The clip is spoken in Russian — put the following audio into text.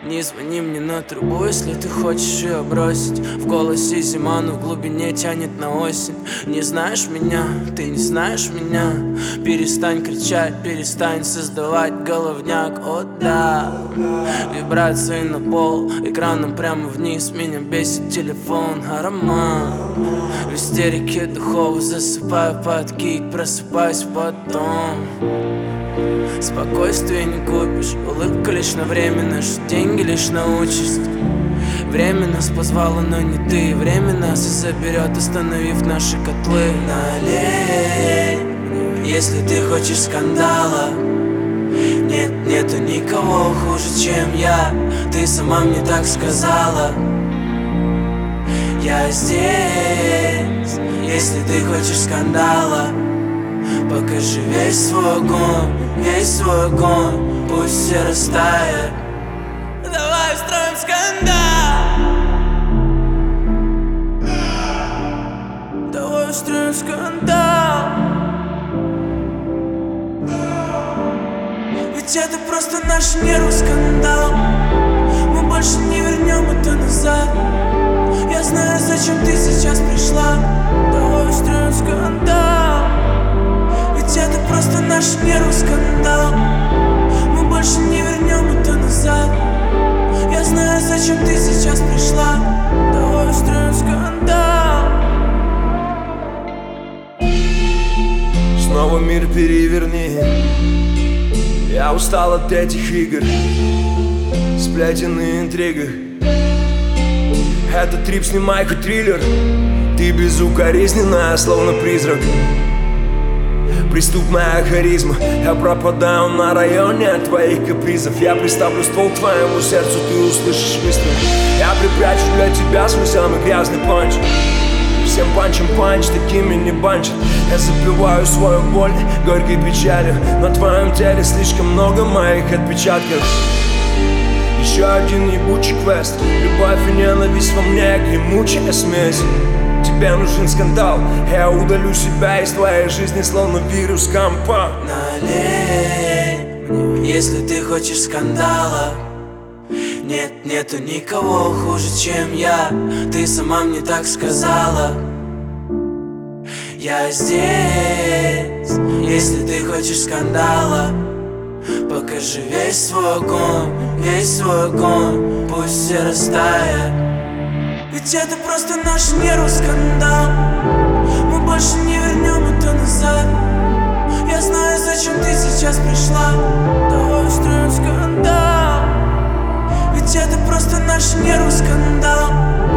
Не звони мне на трубу, если ты хочешь ее бросить. В голосе зима, но в глубине тянет на осень. Не знаешь меня, ты не знаешь меня. Перестань кричать, перестань создавать головняк. О да, вибрации на пол, экраном прямо вниз. Меня бесит телефон, аромат. В истерике духов засыпаю под кик, просыпаюсь потом. Спокойствие не купишь, улыбка лишь на время, что деньги лишь на участь. Время нас позвало, но не ты. Время нас и заберет, остановив наши котлы. Налей, если ты хочешь скандала. Нет, нету никого хуже, чем я. Ты сама мне так сказала. Я здесь, если ты хочешь скандала. Покажи весь свой огонь, весь свой огонь, пусть все растает. Давай устроим скандал. Давай устроим скандал. Ведь это просто наш нервный скандал. Мы больше не вернем это назад. Я знаю, зачем ты сейчас пришла. Давай устроим скандал. Это просто наш нервный скандал. Мы больше не вернем это назад. Я знаю, зачем ты сейчас пришла. Давай устроим скандал. Снова мир переверни. Я устал от этих игр, сплетен и интригах. Это трип, снимай хоть триллер. Ты безукоризненная, словно призрак. Преступная харизма. Я пропадаю на районе от твоих капризов. Я приставлю ствол к твоему сердцу, ты услышишь выстрел. Я припрячу для тебя свой самый грязный панч. Всем панчем панч, такими не банчат. Я запиваю свою боль горькой печалью. На твоем теле слишком много моих отпечатков. Еще один ебучий квест. Любовь и ненависть во мне, гремучая смесь. Тебе нужен скандал. Я удалю себя из твоей жизни, словно вирус компа. Налей мне, если ты хочешь скандала. Нет, нету никого хуже, чем я. Ты сама мне так сказала. Я здесь, если ты хочешь скандала. Покажи весь свой огонь, весь свой огонь, пусть все растает. Ведь это просто наш нервный скандал. Мы больше не вернем это назад. Я знаю, зачем ты сейчас пришла. Давай устроим скандал. Ведь это просто наш нервный скандал.